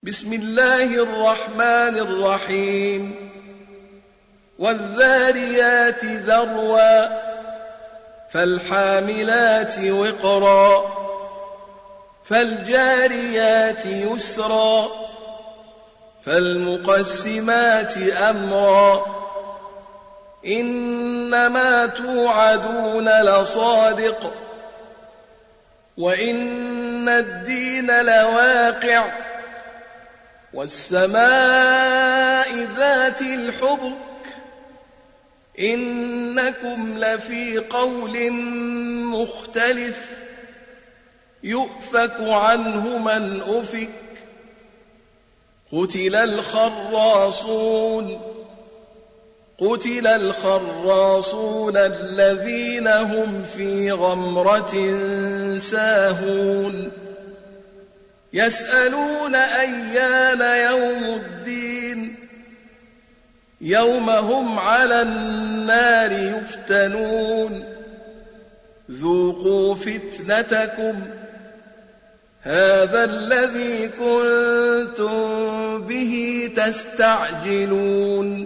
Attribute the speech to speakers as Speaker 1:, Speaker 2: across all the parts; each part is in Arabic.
Speaker 1: بسم الله الرحمن الرحيم والذاريات ذروا فالحاملات وقرا فالجاريات يسرا فالمقسمات أمرا إنما توعدون لصادق وإن الدين لواقع والسماء ذات الحبك إنكم لفي قول مختلف يؤفك عنه من أفك قتل الخراصون الذين هم في غمرة ساهون يسألون أيان يوم الدين يوم هم على النار يفتنون ذوقوا فتنتكم هذا الذي كنتم به تستعجلون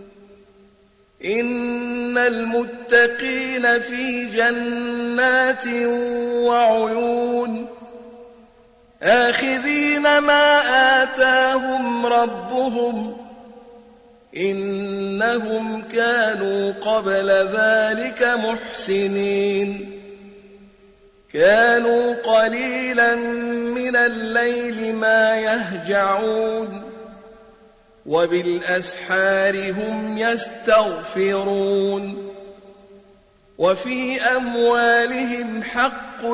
Speaker 1: إن المتقين في جنات وعيون آخذين ما آتاهم ربهم إنهم كانوا قبل ذلك محسنين كانوا قليلا من الليل ما يهجعون وبالأسحار هم يستغفرون وفي أموالهم حق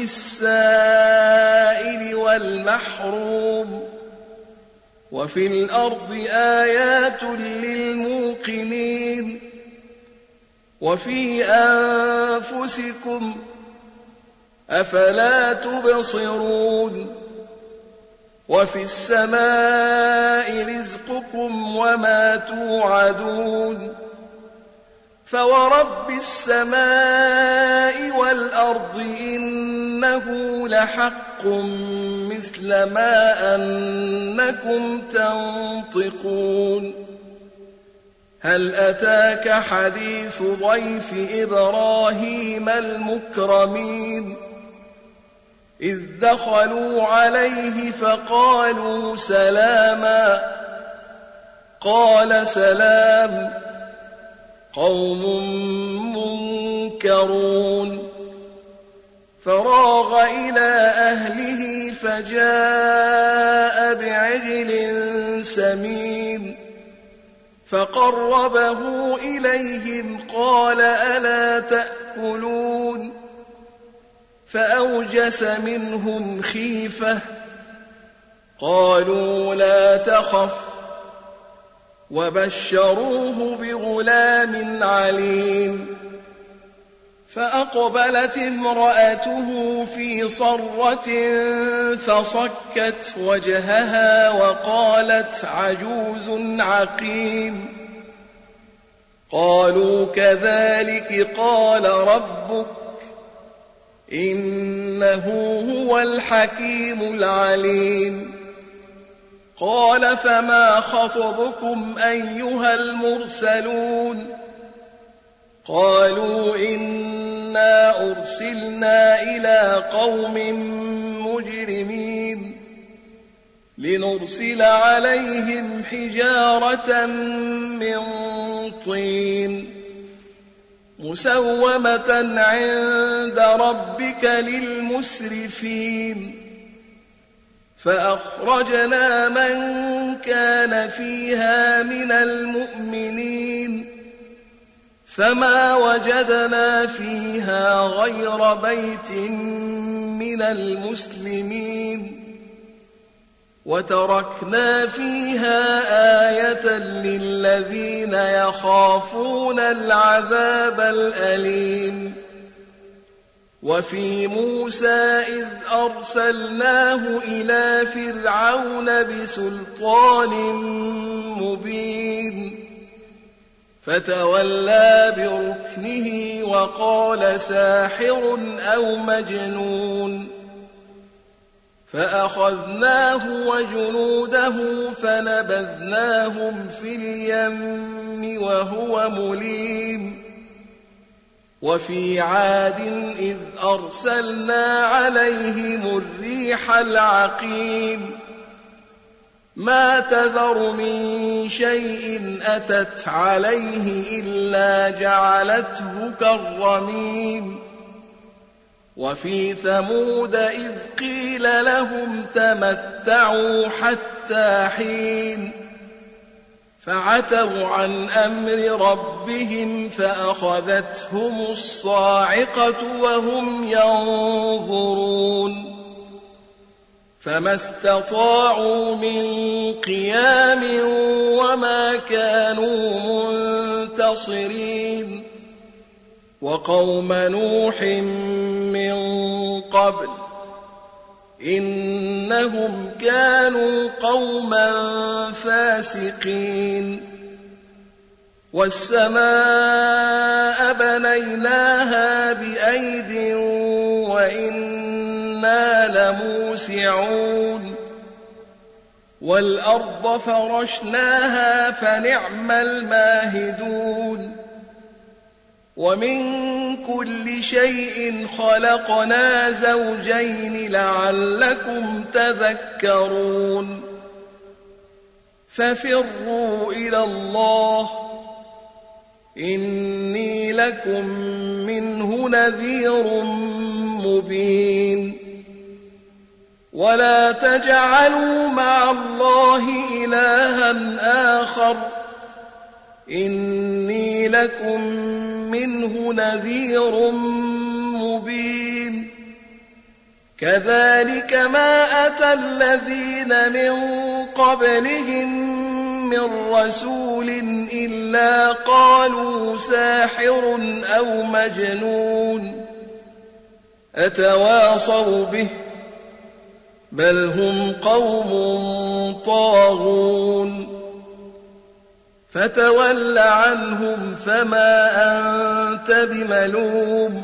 Speaker 1: للسائل والمحروم وفي الأرض آيات للموقنين وفي أنفسكم أفلا تبصرون وفي السماء رزقكم وما توعدون فورب السماء والأرض إنه لحق مثل ما أنكم تنطقون هل أتاك حديث ضيف إبراهيم المكرمين إذ دخلوا عليه فقالوا سلاما قال سلام قوم منكرون فراغ إلى أهله فجاء بعجل سمين فقربه إليهم قال ألا تأكلون فأوجس منهم خيفة قالوا لا تخف وبشروه بغلام عليم فأقبلت امرأته في صرة فصكت وجهها وقالت عجوز عقيم قالوا كذلك قال ربك إنه هو الحكيم العليم قال فما خطبكم أيها المرسلون قالوا إنا أرسلنا إلى قوم مجرمين لنرسل عليهم حجارة من طين مسومة عند ربك للمسرفين فأخرجنا من كان فيها من المؤمنين فما وجدنا فيها غير بيت من المسلمين وتركنا فيها آية للذين يخافون العذاب الأليم وفي موسى إذ أرسلناه إلى فرعون بسلطان مبين فتولى بركنه وقال ساحر أو مجنون فأخذناه وجنوده فنبذناهم في اليم وهو مليم وفي عاد إذ أرسلنا عليهم الريح العقيم ما تذر من شيء أتت عليه إلا جعلته كالرميم وفي ثمود إذ قيل لهم تمتعوا حتى حين فعتوا عن أمر ربهم فأخذتهم الصاعقة وهم ينظرون فما استطاعوا من قيام وما كانوا منتصرين وقوم نوح من قبل إنهم كانوا قوما فاسقين والسماء بنيناها بأيد وإنا لموسعون والأرض فرشناها فنعم الماهدون ومن كل شيء خلقنا زوجين لعلكم تذكرون ففروا إلى الله إني لكم منه نذير مبين ولا تجعلوا مع الله إلها آخر إني لكم منه نذير مبين كذلك ما أتى الذين من قبلهم من رسول إلا قالوا ساحر أو مجنون أتواصوا به بل هم قوم طاغون فتول عنهم فما أنت بملوم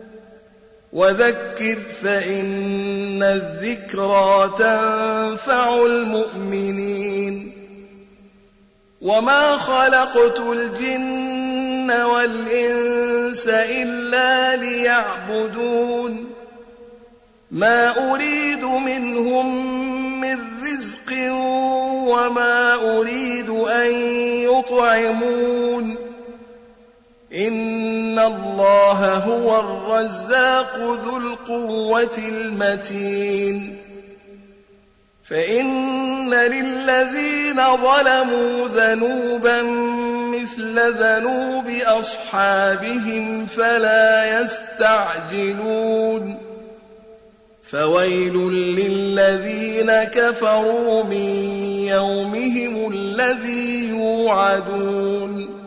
Speaker 1: وذكر فإن الذكرى تنفع المؤمنين وما خلقت الجن والإنس إلا ليعبدون ما أريد منهم من رزق وما أريد أن يطعمون إن الله هو الرزاق ذو القوة المتين فإن للذين ظلموا ذنوبا مثل ذنوب أصحابهم فلا يستعجلون فويل للذين كفروا من يومهم الذي يوعدون